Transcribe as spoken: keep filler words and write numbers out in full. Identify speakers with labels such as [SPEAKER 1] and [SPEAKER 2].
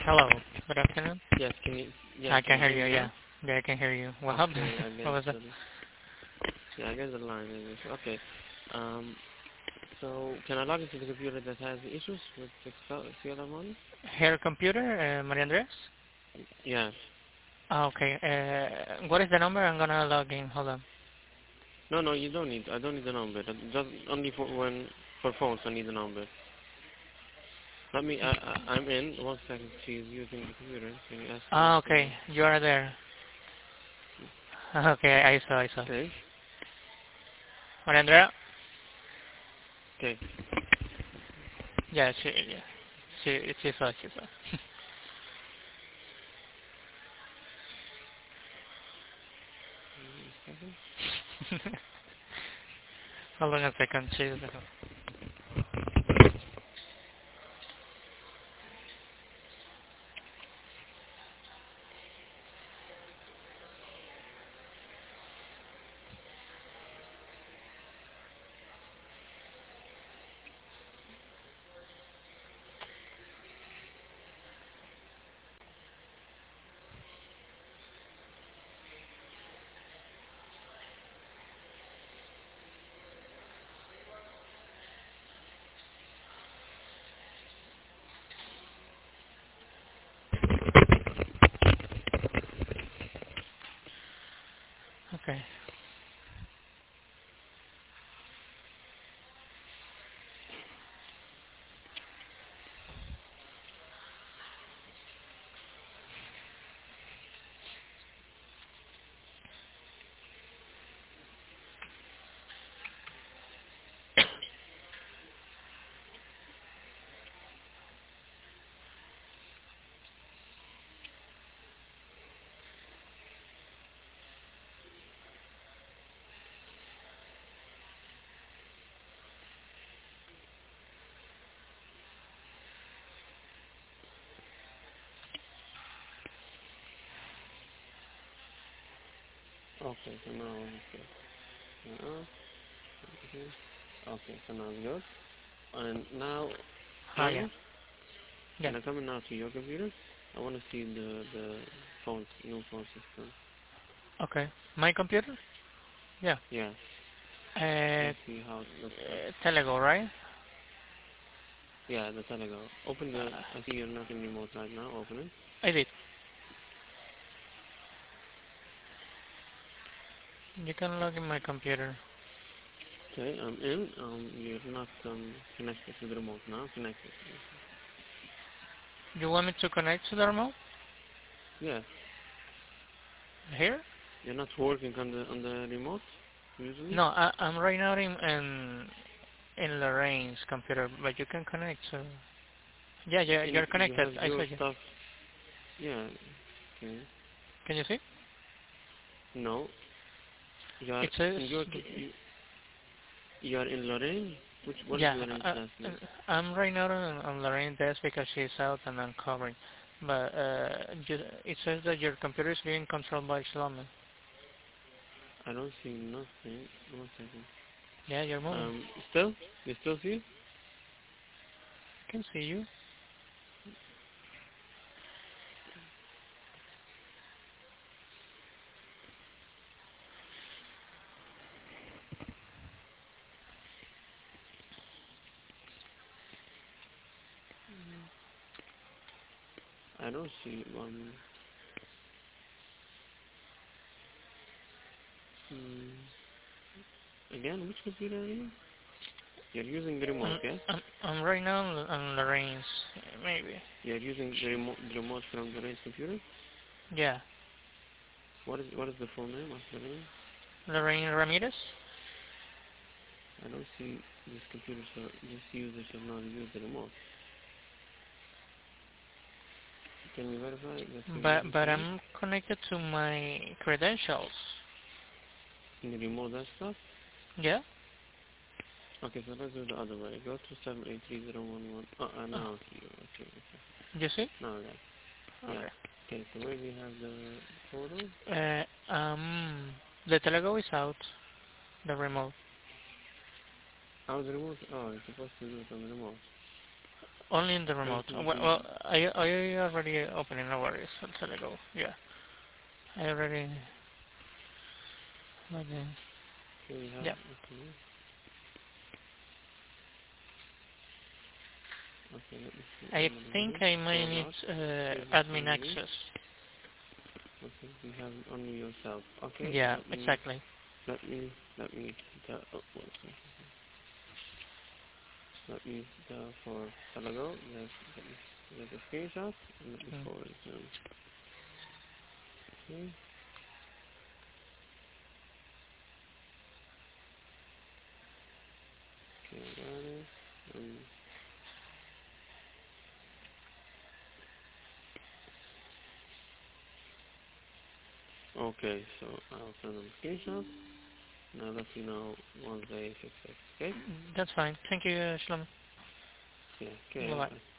[SPEAKER 1] Hello. Good afternoon.
[SPEAKER 2] Yes, can you, yeah,
[SPEAKER 1] I
[SPEAKER 2] can
[SPEAKER 1] can
[SPEAKER 2] you
[SPEAKER 1] hear
[SPEAKER 2] hear
[SPEAKER 1] you.
[SPEAKER 2] me
[SPEAKER 1] Yeah.
[SPEAKER 2] now?
[SPEAKER 1] Yeah, I can hear you. What happened?
[SPEAKER 2] Okay, I
[SPEAKER 1] What
[SPEAKER 2] guess
[SPEAKER 1] was that?
[SPEAKER 2] the, yeah, I guess the line is, okay. Um, so can I log into the computer that has issues with the Excel model?
[SPEAKER 1] Her computer, uh, Maria Andres?
[SPEAKER 2] Yeah.
[SPEAKER 1] Ah, okay. Uh, what is the number? I'm gonna log in. Hold on.
[SPEAKER 2] No, no, you don't need, I don't need the number. That- Just only for when, for phones I need the number. Let me, I, I, I'm in. One second, she's using the computer. Can you ask her
[SPEAKER 1] Ah,
[SPEAKER 2] to,
[SPEAKER 1] okay. You are there. Okay, I saw, I saw.
[SPEAKER 2] okay,
[SPEAKER 1] Maria Andrea?
[SPEAKER 2] okay.
[SPEAKER 1] Yeah, she, yeah. She, she saw, she saw. Hold on a second. She's, okay.
[SPEAKER 2] Okay, so now, okay. Uh, okay, okay, so now it's good. And now,
[SPEAKER 1] Ah, yeah.
[SPEAKER 2] finally,
[SPEAKER 1] Yeah.
[SPEAKER 2] can I come in now to your computer? I want to see the the phone new phone system.
[SPEAKER 1] Okay. My computer? Yeah.
[SPEAKER 2] Yeah,
[SPEAKER 1] Uh,
[SPEAKER 2] let's see how it looks like.
[SPEAKER 1] uh Telego, right?
[SPEAKER 2] Yeah, the Telego. Open the.
[SPEAKER 1] Uh,
[SPEAKER 2] I see you're not in remote right now. Open it.
[SPEAKER 1] I did. You can log in my computer.
[SPEAKER 2] Okay, I'm in. Um, you're not um connected to the remote now. Connected.
[SPEAKER 1] You want me to connect to the remote?
[SPEAKER 2] Yeah,
[SPEAKER 1] Here?
[SPEAKER 2] you're not working on the on the remote usually.
[SPEAKER 1] No, I, I'm right now in, in in Lorraine's computer, but you can connect. So yeah, yeah,
[SPEAKER 2] And
[SPEAKER 1] you're
[SPEAKER 2] you
[SPEAKER 1] connected.
[SPEAKER 2] have
[SPEAKER 1] I saw
[SPEAKER 2] your
[SPEAKER 1] you.
[SPEAKER 2] stuff. Yeah. Okay.
[SPEAKER 1] Can you see?
[SPEAKER 2] No, you are
[SPEAKER 1] It says
[SPEAKER 2] in your com- you, you are in Lorraine. Which what is
[SPEAKER 1] yeah.
[SPEAKER 2] Lorraine's
[SPEAKER 1] I,
[SPEAKER 2] last name?
[SPEAKER 1] I- I'm right now on, on Lorraine's desk because she's out and I'm covering. But uh, ju- it says that your computer is being controlled by Shlomo.
[SPEAKER 2] I don't see nothing. One second.
[SPEAKER 1] Yeah, you're moving.
[SPEAKER 2] Um, still? You still see?
[SPEAKER 1] I can see you.
[SPEAKER 2] I don't see one. Hmm. Again, which computer are you? You're using the remote,
[SPEAKER 1] I'm,
[SPEAKER 2] yes?
[SPEAKER 1] I'm, I'm right now on, on Lorraine's. Maybe.
[SPEAKER 2] You're using the remote, the remote from the Lorraine's computer?
[SPEAKER 1] Yeah.
[SPEAKER 2] What is what is the full name of the name?
[SPEAKER 1] Lorraine Ramirez?
[SPEAKER 2] I don't see this computer, so this user should not use the remote. Can you verify that you're
[SPEAKER 1] But
[SPEAKER 2] using
[SPEAKER 1] but
[SPEAKER 2] the remote?
[SPEAKER 1] I'm connected to my credentials.
[SPEAKER 2] In the remote desktop?
[SPEAKER 1] Yeah.
[SPEAKER 2] Okay, so let's do it the other way. Go to seven eight three zero one one. Oh, uh,
[SPEAKER 1] Oh,
[SPEAKER 2] now see you. Okay, okay.
[SPEAKER 1] you see?
[SPEAKER 2] Now that. Yeah.
[SPEAKER 1] Okay.
[SPEAKER 2] Okay, so where do you have the photo?
[SPEAKER 1] Uh, um, the Telego is out. The remote.
[SPEAKER 2] How the remote? Oh, it's supposed to do it on the remote.
[SPEAKER 1] Only in the
[SPEAKER 2] Thank
[SPEAKER 1] remote.
[SPEAKER 2] you.
[SPEAKER 1] Well,
[SPEAKER 2] Thank
[SPEAKER 1] well I, I already opening, no worries. Let's let it go. Yeah. I already, okay.
[SPEAKER 2] you. We have,
[SPEAKER 1] Yeah.
[SPEAKER 2] okay. Okay, let me see.
[SPEAKER 1] I
[SPEAKER 2] I'm gonna
[SPEAKER 1] think
[SPEAKER 2] do
[SPEAKER 1] I might
[SPEAKER 2] scroll
[SPEAKER 1] need
[SPEAKER 2] out. Here's
[SPEAKER 1] uh,
[SPEAKER 2] the
[SPEAKER 1] admin
[SPEAKER 2] summary.
[SPEAKER 1] access.
[SPEAKER 2] Okay, you have only yourself. Okay,
[SPEAKER 1] Yeah,
[SPEAKER 2] let me,
[SPEAKER 1] exactly.
[SPEAKER 2] let me, let me, the, oh, one second. Let me, the, for Talago, let's, let me, get the screenshot, and let me
[SPEAKER 1] Mm.
[SPEAKER 2] forward it to him. Okay, okay, I got it. Um, okay, so I'll send them screenshots, and I'll let you know once they fix it. Okay?
[SPEAKER 1] That's fine. Thank you, uh, Shlomo.
[SPEAKER 2] Yeah, okay,
[SPEAKER 1] Bye-bye.
[SPEAKER 2] bye.